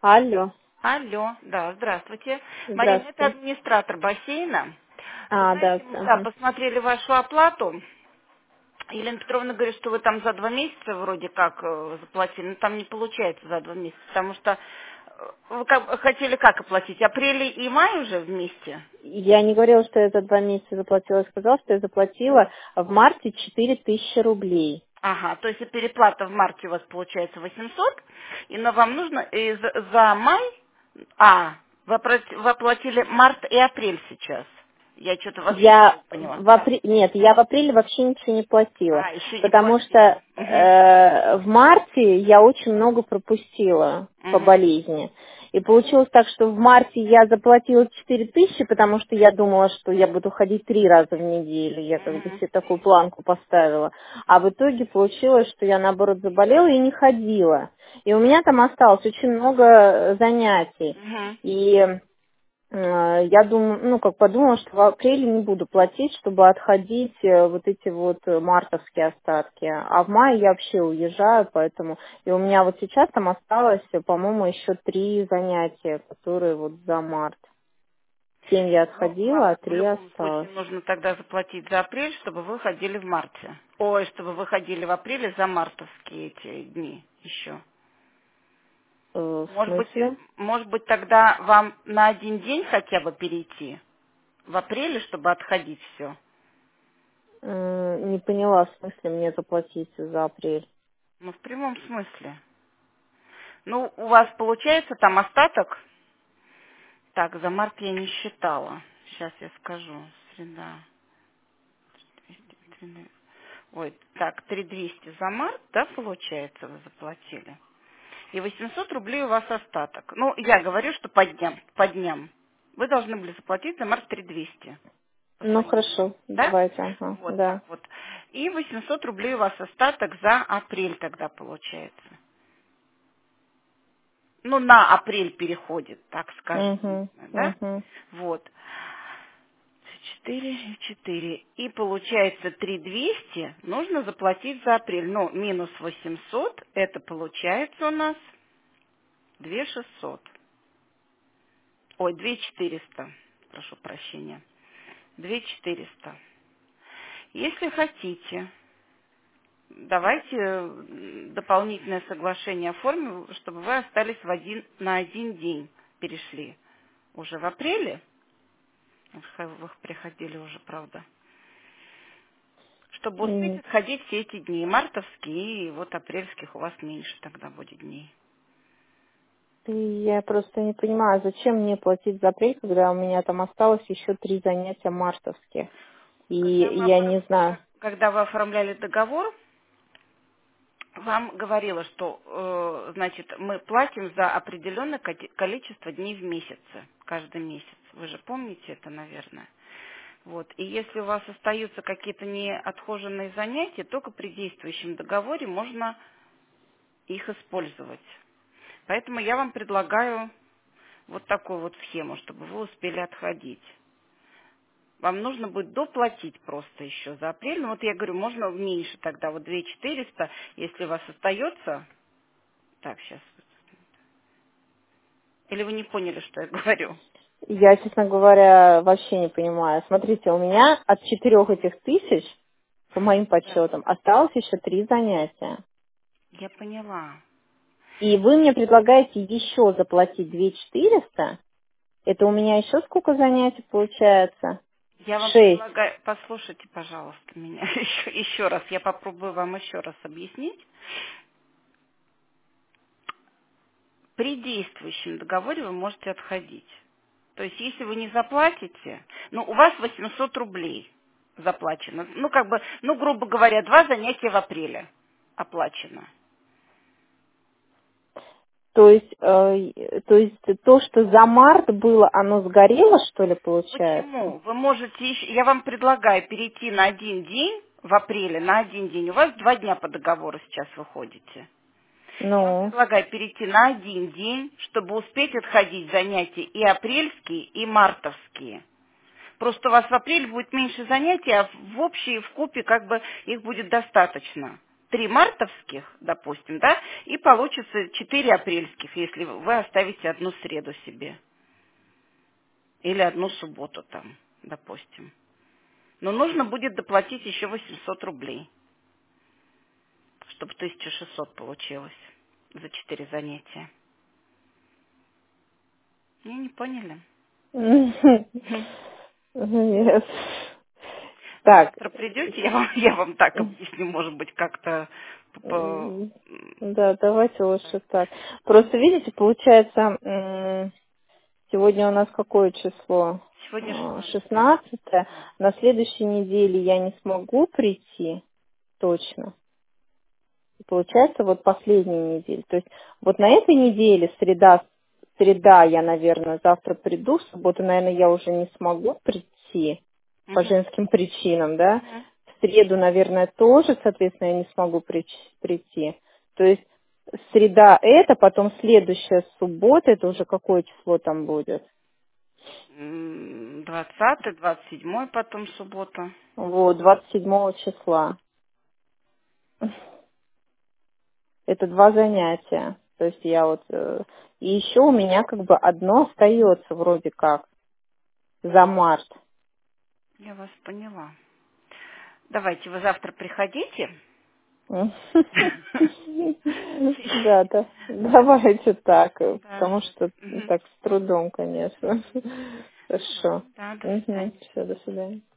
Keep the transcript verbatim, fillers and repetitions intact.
Алло, Алло, да, здравствуйте. Марина, это здравствуйте. администратор бассейна. Вы А, да, знаете, мы да, ага. посмотрели вашу оплату. Елена Петровна говорит, что вы там за два месяца вроде как э, заплатили, но там не получается за два месяца, потому что э, вы как- хотели как оплатить? Апрель и май уже вместе? Я не говорила, что я за два месяца заплатила. Я сказала, что я заплатила в марте четыре тысячи рублей. Ага, то есть и переплата в марте у вас получается восемьсот, и но вам нужно и за, за май, а, вы оплати- вы оплатили март и апрель сейчас. Я что-то вас Я неправильно поняла. в апреле, нет, я в апреле вообще ничего не платила, А, еще не потому что платили. Угу. э, в марте я очень много пропустила по Угу. болезни. И получилось так, что в марте я заплатила четыре тысячи, потому что я думала, что я буду ходить три раза в неделю. Я как бы Угу. себе такую планку поставила. А в итоге получилось, что я наоборот заболела и не ходила. И у меня там осталось очень много э, занятий. Угу. И Э, я думаю, ну, как подумала, что в апреле не буду платить, чтобы отходить э, вот эти вот э, мартовские остатки. А в мае я вообще уезжаю, поэтому... И у меня вот сейчас там осталось, э, по-моему, еще три занятия, которые вот за март. Семь я Ну, вам отходила, а в три любом случае осталось. нужно тогда заплатить за апрель, чтобы вы ходили в марте. Ой, чтобы вы ходили в апреле за мартовские эти дни еще. Э, В Может быть, смысле? может быть, тогда вам на один день хотя бы перейти в апреле, чтобы отходить все. Э, Не поняла, в смысле мне заплатить за апрель. Ну, в прямом смысле. Ну, у вас получается там остаток. Так, за март я не считала. Сейчас я скажу. Среда. двести, три- Ой, так, три двести за март, да, получается, вы заплатили? И восемьсот рублей у вас остаток. Ну, я говорю, что по дням, по дням. Вы должны были заплатить за март три двести по Ну, своим дням, хорошо, да? давайте, ага, Вот да. так вот. И восемьсот рублей у вас остаток за апрель тогда получается. Ну, на апрель переходит, так скажем, Угу, да? угу. Вот. Четыре и четыре. И получается три двести нужно заплатить за апрель. Ну, минус восемьсот, это получается у нас две шестьсот. Ой, две четыреста. Прошу прощения. Две четыреста. Если хотите, давайте м, дополнительное соглашение оформим, чтобы вы остались в один, на один день перешли. Уже в апреле, вы приходили уже, правда, чтобы успеть М, отходить все эти дни. И мартовские, и вот апрельских у вас меньше тогда будет дней. Я просто не понимаю, зачем мне платить за апрель, когда у меня там осталось еще три занятия мартовские. И Когда вы, я оформ- не знаю. как- когда вы оформляли договор, вам говорила, что, э, значит, мы платим за определенное коти- количество дней в месяце, каждый месяц. Вы же помните это, наверное. Вот. И если у вас остаются какие-то неотхоженные занятия, только при действующем договоре можно их использовать. Поэтому я вам предлагаю вот такую вот схему, чтобы вы успели отходить. Вам нужно будет доплатить просто еще за апрель. Ну вот я говорю, можно меньше тогда, вот две четыреста, если у вас остается. Так, сейчас. Или вы не поняли, что я говорю? Я, честно говоря, вообще не понимаю. Смотрите, у меня от четырех этих тысяч, по моим Да. подсчетам, осталось еще три занятия. Я поняла. И вы мне предлагаете еще заплатить две четыреста? Это у меня еще сколько занятий получается? Я вам Шесть. предлагаю, послушайте, пожалуйста, меня еще, еще раз. Я попробую вам еще раз объяснить. При действующем договоре вы можете отходить. То есть, если вы не заплатите, ну, у вас восемьсот рублей заплачено. Ну, как бы, ну, грубо говоря, два занятия в апреле оплачено. То есть, э, то есть то, что за март было, оно сгорело, что ли, получается? Почему? Вы можете, ещё- я вам предлагаю перейти на один день в апреле, на один день. У вас два дня по договору сейчас выходите. Я вам Ну, предлагаю перейти на один день, чтобы успеть отходить занятия и апрельские, и мартовские. Просто у вас в апреле будет меньше занятий, а в общей, в купе как бы их будет достаточно. три мартовских, допустим, да, и получится четыре апрельских, если вы оставите одну среду себе. Или одну субботу там, допустим. Но нужно будет доплатить еще восемьсот рублей, чтобы тысяча шестьсот получилось за четыре занятия. Не, не поняли? Нет. Так. Завтра придете, я вам, я вам так объясню, может быть, как-то... по- Да, давайте лучше так. Просто, видите, получается, сегодня у нас какое число? Сегодня шестнадцатое. Шестнадцатое. На следующей неделе я не смогу прийти точно. Получается, вот последняя неделя. То есть вот на этой неделе, среда, среда я, наверное, завтра приду, в субботу, наверное, я уже не смогу прийти по Мгм. женским причинам, да. Мгм. В среду, наверное, тоже, соответственно, я не смогу прич- прийти. То есть среда это, потом следующая суббота, это уже какое число там будет? М, двадцатое, двадцать седьмое потом суббота. Вот, двадцать седьмого числа. Это два занятия. То есть я вот... э, И еще у меня как бы одно остается вроде как за март. Я вас поняла. Давайте вы завтра приходите. Да, да. Давайте так, э, Да. потому что Мгм. так с трудом, конечно. Хорошо. Хорошо. Да, до Угу. свидания. Все, до свидания.